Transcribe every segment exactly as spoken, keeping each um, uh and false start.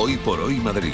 Hoy por Hoy Madrid.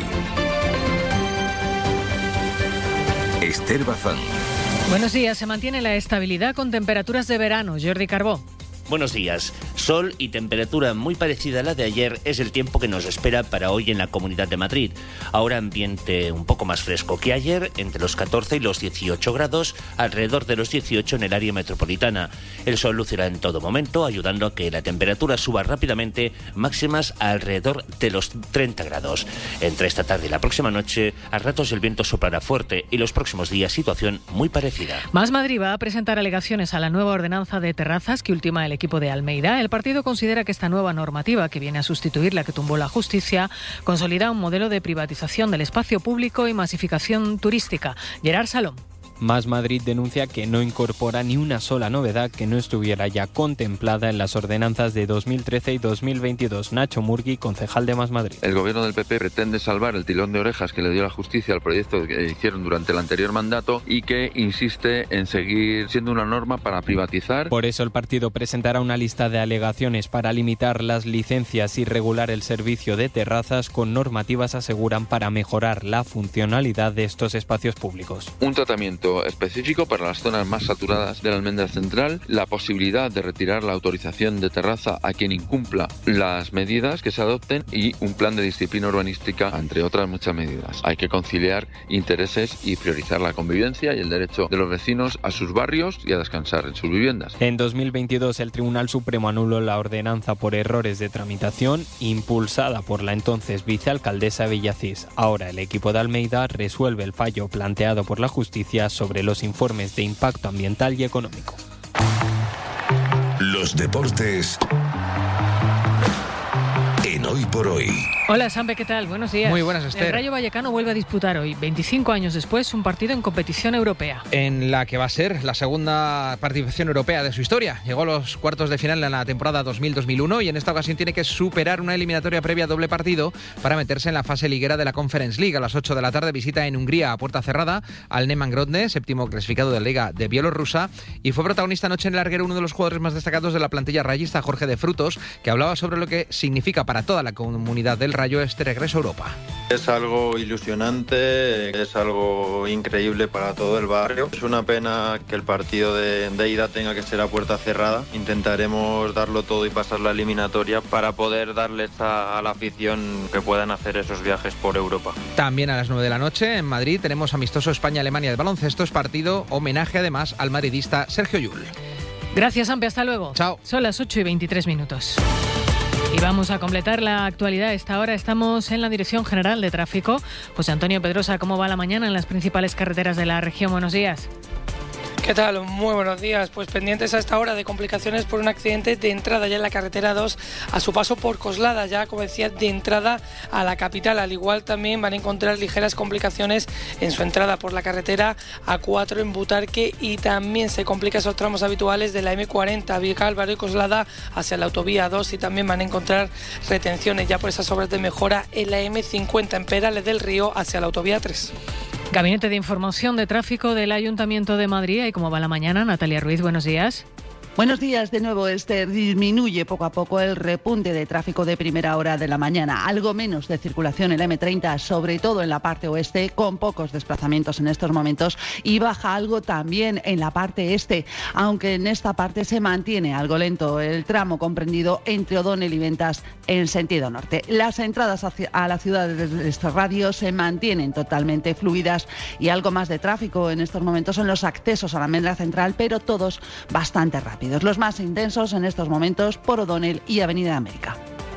Esther Bazán. Buenos días. Se mantiene la estabilidad con temperaturas de verano. Jordi Carbó. Buenos días. Sol y temperatura muy parecida a la de ayer es el tiempo que nos espera para hoy en la Comunidad de Madrid. Ahora ambiente un poco más fresco que ayer, entre los catorce y los dieciocho grados, alrededor de los dieciocho en el área metropolitana. El sol lucirá en todo momento, ayudando a que la temperatura suba rápidamente, máximas alrededor de los treinta grados. Entre esta tarde y la próxima noche, a ratos el viento soplará fuerte y los próximos días situación muy parecida. Más Madrid va a presentar alegaciones a la nueva ordenanza de terrazas que ultima el equipo de Almeida. El partido considera que esta nueva normativa, que viene a sustituir la que tumbó la justicia, consolida un modelo de privatización del espacio público y masificación turística. Gerard Salom. Más Madrid denuncia que no incorpora ni una sola novedad que no estuviera ya contemplada en las ordenanzas de dos mil trece y dos mil veintidós. Nacho Murgui, concejal de Más Madrid. El gobierno del P P pretende salvar el tirón de orejas que le dio la justicia al proyecto que hicieron durante el anterior mandato y que insiste en seguir siendo una norma para privatizar. Por eso el partido presentará una lista de alegaciones para limitar las licencias y regular el servicio de terrazas con normativas, aseguran, para mejorar la funcionalidad de estos espacios públicos. Un tratamiento específico para las zonas más saturadas de la almendra central, la posibilidad de retirar la autorización de terraza a quien incumpla las medidas que se adopten y un plan de disciplina urbanística, entre otras muchas medidas. Hay que conciliar intereses y priorizar la convivencia y el derecho de los vecinos a sus barrios y a descansar en sus viviendas. En dos mil veintidós el Tribunal Supremo anuló la ordenanza por errores de tramitación impulsada por la entonces vicealcaldesa Villacís. Ahora el equipo de Almeida resuelve el fallo planteado por la justicia sobre los informes de impacto ambiental y económico. Los deportes en Hoy por Hoy. Hola, Sampe, ¿qué tal? Buenos días. Muy buenas, Esther. El Rayo Vallecano vuelve a disputar hoy, veinticinco años después, un partido en competición europea. En la que va a ser la segunda participación europea de su historia. Llegó a los cuartos de final en la temporada dos mil dos mil uno y en esta ocasión tiene que superar una eliminatoria previa a doble partido para meterse en la fase liguera de la Conference League. A las ocho de la tarde visita en Hungría a puerta cerrada al Neman Grodne, séptimo clasificado de la Liga de Bielorrusia, y fue protagonista anoche en el larguero uno de los jugadores más destacados de la plantilla rayista, Jorge de Frutos, que hablaba sobre lo que significa para toda la comunidad del Rayo este regreso a Europa. Es algo ilusionante, es algo increíble para todo el barrio. Es una pena que el partido de, de ida tenga que ser a puerta cerrada. Intentaremos darlo todo y pasar la eliminatoria para poder darles a, a la afición que puedan hacer esos viajes por Europa. También a las nueve de la noche en Madrid tenemos amistoso España-Alemania de baloncesto. Es partido homenaje además al madridista Sergio Llull. Gracias, Ampe. Hasta luego. Chao. Son las ocho y veintitrés minutos. Y vamos a completar la actualidad. A esta hora estamos en la Dirección General de Tráfico. José Antonio Pedrosa, ¿cómo va la mañana en las principales carreteras de la región? Buenos días. ¿Qué tal? Muy buenos días. Pues pendientes a esta hora de complicaciones por un accidente de entrada ya en la carretera dos a su paso por Coslada, ya como decía, de entrada a la capital. Al igual también van a encontrar ligeras complicaciones en su entrada por la carretera A cuatro en Butarque y también se complican esos tramos habituales de la eme cuarenta, Vieja Álvaro y Coslada hacia la autovía dos y también van a encontrar retenciones ya por esas obras de mejora en la eme cincuenta en Perales del Río hacia la autovía tres. Gabinete de Información de Tráfico del Ayuntamiento de Madrid. ¿Y cómo va la mañana? Natalia Ruiz, buenos días. Buenos días de nuevo, Esther. Disminuye poco a poco el repunte de tráfico de primera hora de la mañana. Algo menos de circulación en la eme treinta, sobre todo en la parte oeste, con pocos desplazamientos en estos momentos. Y baja algo también en la parte este, aunque en esta parte se mantiene algo lento el tramo comprendido entre O'Donnell y Ventas en sentido norte. Las entradas hacia, a la ciudad de estos radios se mantienen totalmente fluidas y algo más de tráfico en estos momentos en los accesos a la almendra central, pero todos bastante rápidos. Los más intensos en estos momentos por O'Donnell y Avenida América.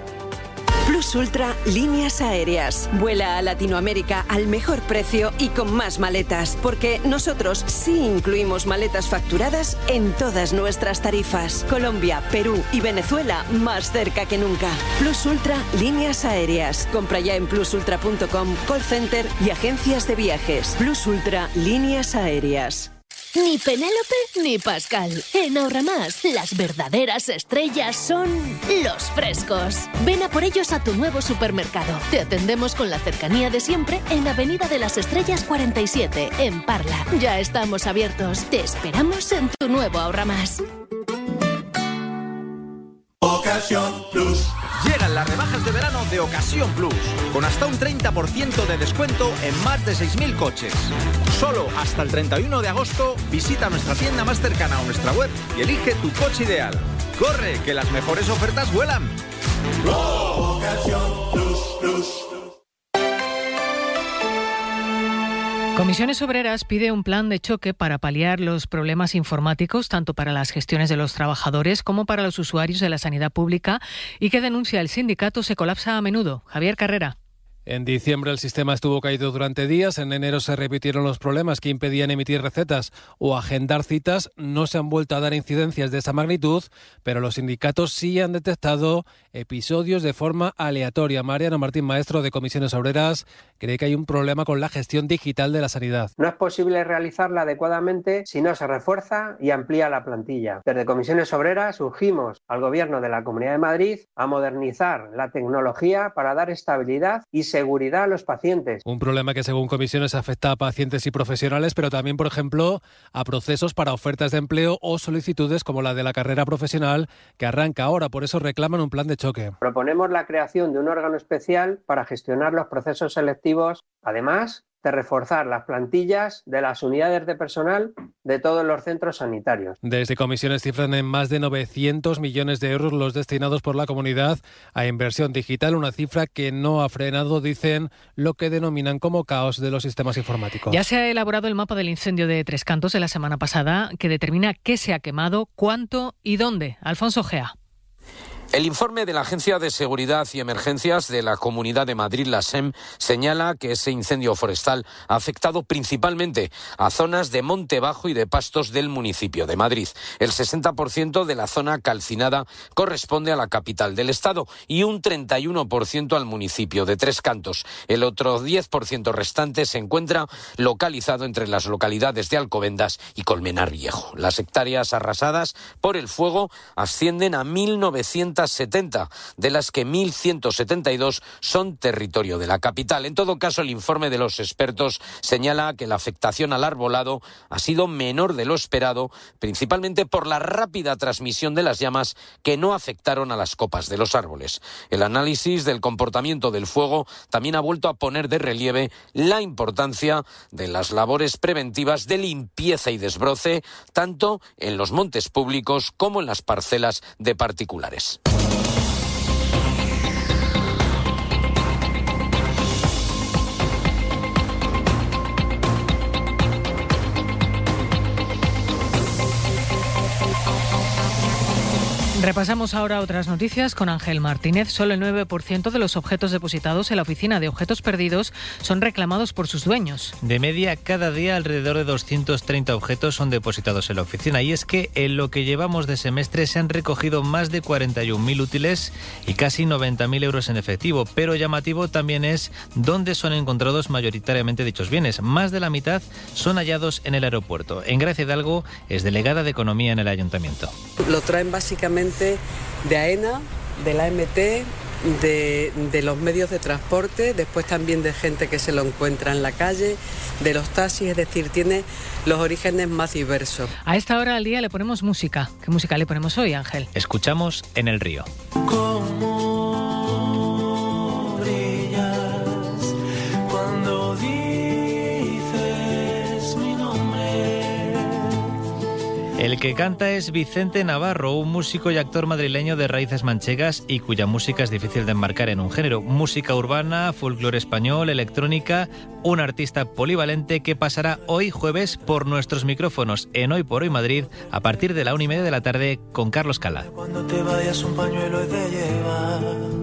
Plus Ultra Líneas Aéreas. Vuela a Latinoamérica al mejor precio y con más maletas, porque nosotros sí incluimos maletas facturadas en todas nuestras tarifas. Colombia, Perú y Venezuela más cerca que nunca. Plus Ultra Líneas Aéreas. Compra ya en plus ultra punto com, call center y agencias de viajes. Plus Ultra Líneas Aéreas. Ni Penélope ni Pascal. En Ahorramás, las verdaderas estrellas son los frescos. Ven a por ellos a tu nuevo supermercado. Te atendemos con la cercanía de siempre en Avenida de las Estrellas cuarenta y siete, en Parla. Ya estamos abiertos. Te esperamos en tu nuevo Ahorramás. Ocasión Plus. Llegan las rebajas de verano de Ocasión Plus, con hasta un treinta por ciento de descuento en más de seis mil coches. Solo hasta el treinta y uno de agosto visita nuestra tienda más cercana o nuestra web y elige tu coche ideal. ¡Corre, que las mejores ofertas vuelan! ¡Oh! Ocasión Plus, Plus. Comisiones Obreras pide un plan de choque para paliar los problemas informáticos, tanto para las gestiones de los trabajadores como para los usuarios de la sanidad pública, y que denuncia el sindicato se colapsa a menudo. Javier Carrera. En diciembre el sistema estuvo caído durante días, en enero se repitieron los problemas que impedían emitir recetas o agendar citas, no se han vuelto a dar incidencias de esa magnitud, pero los sindicatos sí han detectado episodios de forma aleatoria. Mariano Martín, maestro de Comisiones Obreras, cree que hay un problema con la gestión digital de la sanidad. No es posible realizarla adecuadamente si no se refuerza y amplía la plantilla. Desde Comisiones Obreras urgimos al Gobierno de la Comunidad de Madrid a modernizar la tecnología para dar estabilidad y seguridad a los pacientes. Un problema que según comisiones afecta a pacientes y profesionales, pero también, por ejemplo, a procesos para ofertas de empleo o solicitudes como la de la carrera profesional que arranca ahora. Por eso reclaman un plan de choque. Proponemos la creación de un órgano especial para gestionar los procesos selectivos, además de reforzar las plantillas de las unidades de personal de todos los centros sanitarios. Desde comisiones cifran en más de novecientos millones de euros los destinados por la comunidad a inversión digital, una cifra que no ha frenado, dicen, lo que denominan como caos de los sistemas informáticos. Ya se ha elaborado el mapa del incendio de Tres Cantos de la semana pasada, que determina qué se ha quemado, cuánto y dónde. Alfonso Gea. El informe de la Agencia de Seguridad y Emergencias de la Comunidad de Madrid, la S E M, señala que ese incendio forestal ha afectado principalmente a zonas de monte bajo y de pastos del municipio de Madrid. El sesenta por ciento de la zona calcinada corresponde a la capital del estado y un treinta y uno por ciento al municipio de Tres Cantos. El otro diez por ciento restante se encuentra localizado entre las localidades de Alcobendas y Colmenar Viejo. Las hectáreas arrasadas por el fuego ascienden a mil novecientos setenta, de las que mil ciento setenta y dos son territorio de la capital. En todo caso, el informe de los expertos señala que la afectación al arbolado ha sido menor de lo esperado, principalmente por la rápida transmisión de las llamas que no afectaron a las copas de los árboles. El análisis del comportamiento del fuego también ha vuelto a poner de relieve la importancia de las labores preventivas de limpieza y desbroce, tanto en los montes públicos como en las parcelas de particulares. Repasamos ahora otras noticias con Ángel Martínez. Solo el nueve por ciento de los objetos depositados en la Oficina de Objetos Perdidos son reclamados por sus dueños. De media, cada día alrededor de doscientos treinta objetos son depositados en la oficina. Y es que en lo que llevamos de semestre se han recogido más de cuarenta y un mil útiles y casi noventa mil euros en efectivo. Pero llamativo también es dónde son encontrados mayoritariamente dichos bienes. Más de la mitad son hallados en el aeropuerto. En Gracia Hidalgo es delegada de Economía en el Ayuntamiento. Lo traen básicamente de AENA, de la A M T, de, de los medios de transporte, después también de gente que se lo encuentra en la calle, de los taxis, es decir, tiene los orígenes más diversos. A esta hora del día le ponemos música. ¿Qué música le ponemos hoy, Ángel? Escuchamos En el río. ¿Cómo brillas cuando dices mi nombre? El que canta es Vicente Navarro, un músico y actor madrileño de raíces manchegas y cuya música es difícil de enmarcar en un género. Música urbana, folclore español, electrónica, un artista polivalente que pasará hoy jueves por nuestros micrófonos en Hoy por Hoy Madrid a partir de la una y media de la tarde con Carlos Cala. Cuando te vayas un pañuelo he de llevar.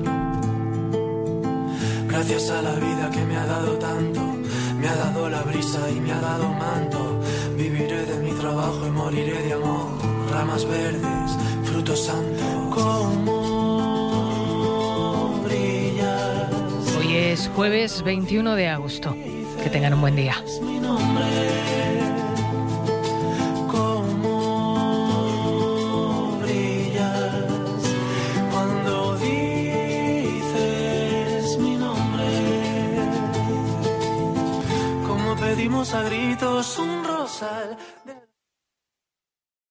Gracias a la vida que me ha dado tanto, me ha dado la brisa y me ha dado manto. Viviré de mi trabajo y moriré de amor. Ramas verdes, fruto santo. ¿Cómo brillas? Hoy es jueves veintiuno de agosto. Que tengan un buen día. ¿Cómo brillas cuando dices mi nombre? Como pedimos a gritos un rosal.